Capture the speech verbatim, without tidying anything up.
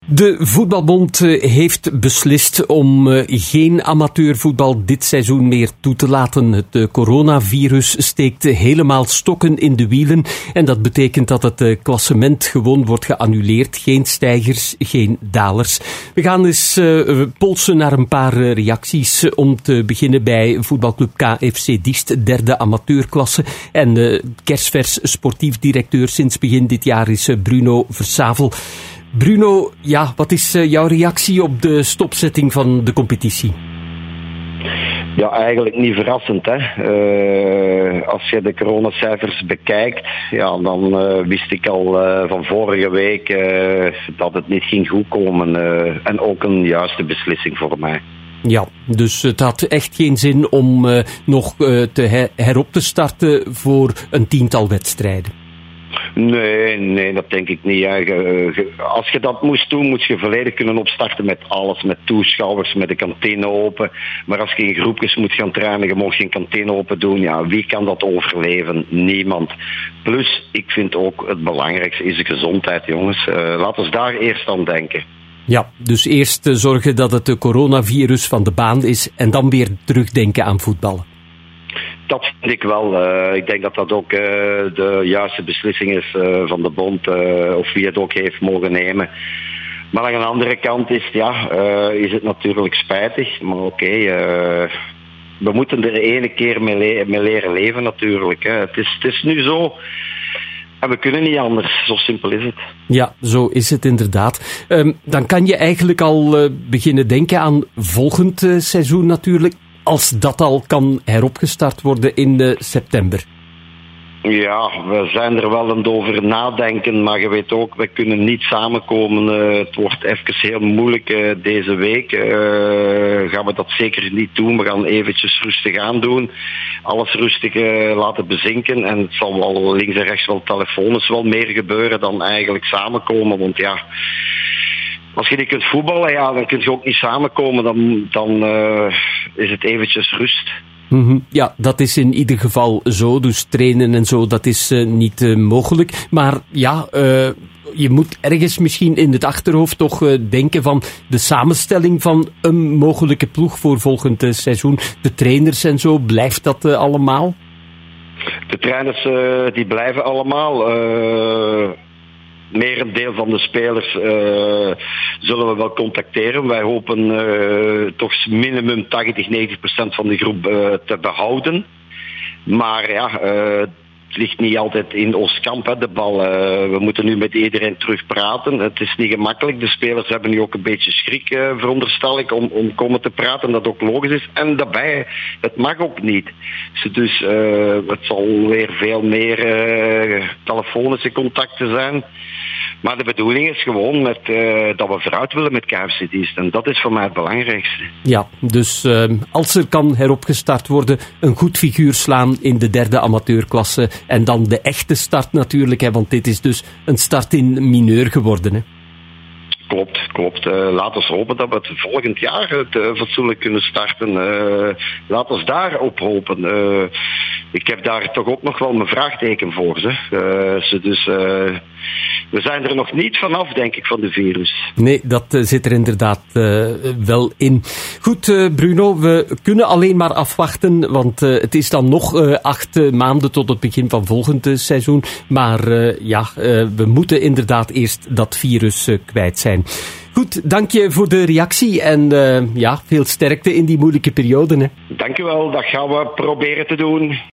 De Voetbalbond heeft beslist om geen amateurvoetbal dit seizoen meer toe te laten. Het coronavirus steekt helemaal stokken in de wielen en dat betekent dat het klassement gewoon wordt geannuleerd. Geen stijgers, geen dalers. We gaan eens uh, polsen naar een paar reacties. Om te beginnen bij voetbalclub K F C Diest, derde amateurklasse. En uh, kerstvers sportief directeur sinds begin dit jaar is Bruno Versavel. Bruno, ja, wat is uh, jouw reactie op de stopzetting van de competitie? Ja, eigenlijk niet verrassend, hè. Uh, als je de coronacijfers bekijkt, ja, dan uh, wist ik al uh, van vorige week uh, dat het niet ging goed komen. Uh, en ook een juiste beslissing voor mij. Ja, dus het had echt geen zin om uh, nog uh, te her- herop te starten voor een tiental wedstrijden. Nee, nee, dat denk ik niet. Ja. Als je dat moest doen, moet je volledig kunnen opstarten met alles. Met toeschouwers, met de kantine open. Maar als je in groepjes moet gaan trainen, je mag geen kantine open doen. Ja, wie kan dat overleven? Niemand. Plus, ik vind ook het belangrijkste is de gezondheid, jongens. Uh, laten we daar eerst aan denken. Ja, dus eerst uh, zorgen dat het coronavirus van de baan is en dan weer terugdenken aan voetballen. Dat vind ik wel. Uh, ik denk dat dat ook uh, de juiste beslissing is uh, van de bond, uh, of wie het ook heeft mogen nemen. Maar aan de andere kant is, ja, uh, is het natuurlijk spijtig. Maar oké, okay, uh, we moeten er ene keer mee, le- mee leren leven natuurlijk. Hè. Het is, het is nu zo. En we kunnen niet anders. Zo simpel is het. Ja, zo is het inderdaad. Um, dan kan je eigenlijk al uh, beginnen denken aan volgend uh, seizoen natuurlijk. Als dat al kan heropgestart worden in uh, september. Ja, we zijn er wel aan het over nadenken, maar je weet ook, we kunnen niet samenkomen. Uh, het wordt even heel moeilijk uh, deze week. Uh, gaan we dat zeker niet doen. We gaan eventjes rustig aan doen. Alles rustig uh, laten bezinken. En het zal wel links en rechts wel telefonisch wel meer gebeuren dan eigenlijk samenkomen. Want ja, als je niet kunt voetballen, ja, dan kun je ook niet samenkomen. Dan, dan uh, is het eventjes rust. Mm-hmm. Ja, dat is in ieder geval zo. Dus trainen en zo, dat is uh, niet uh, mogelijk. Maar ja, uh, je moet ergens misschien in het achterhoofd toch uh, denken van de samenstelling van een mogelijke ploeg voor volgend uh, seizoen. De trainers en zo, blijft dat uh, allemaal? De trainers uh, die blijven allemaal. Uh... Merendeel van de spelers uh, zullen we wel contacteren. Wij hopen uh, toch minimum tachtig, negentig procent van de groep uh, te behouden. Maar ja, uh, het ligt niet altijd in ons kamp, hè, de bal. Uh, we moeten nu met iedereen terug praten. Het is niet gemakkelijk. De spelers hebben nu ook een beetje schrik, uh, veronderstel ik, om, om komen te praten. Dat ook logisch is. En daarbij, het mag ook niet. Dus uh, het zal weer veel meer uh, telefonische contacten zijn. Maar de bedoeling is gewoon met, uh, dat we vooruit willen met K F C Diest. En dat is voor mij het belangrijkste. Ja, dus uh, als er kan heropgestart worden, een goed figuur slaan in de derde amateurklasse. En dan de echte start natuurlijk, hè, want dit is dus een start in mineur geworden. Hè. Klopt, klopt. Uh, laten we hopen dat we het volgend jaar het uh, fatsoenlijk kunnen starten. Uh, laten we daar op hopen. Uh, ik heb daar toch ook nog wel mijn vraagteken voor. Zeg. Uh, ze dus, uh, we zijn er nog niet vanaf, denk ik, van de virus. Nee, dat uh, zit er inderdaad uh, wel in. Goed, uh, Bruno, we kunnen alleen maar afwachten, want uh, het is dan nog uh, acht uh, maanden tot het begin van volgend uh, seizoen. Maar uh, ja, uh, we moeten inderdaad eerst dat virus uh, kwijt zijn. Goed, dank je voor de reactie en uh, ja, veel sterkte in die moeilijke periode. Hè. Dank u wel, dat gaan we proberen te doen.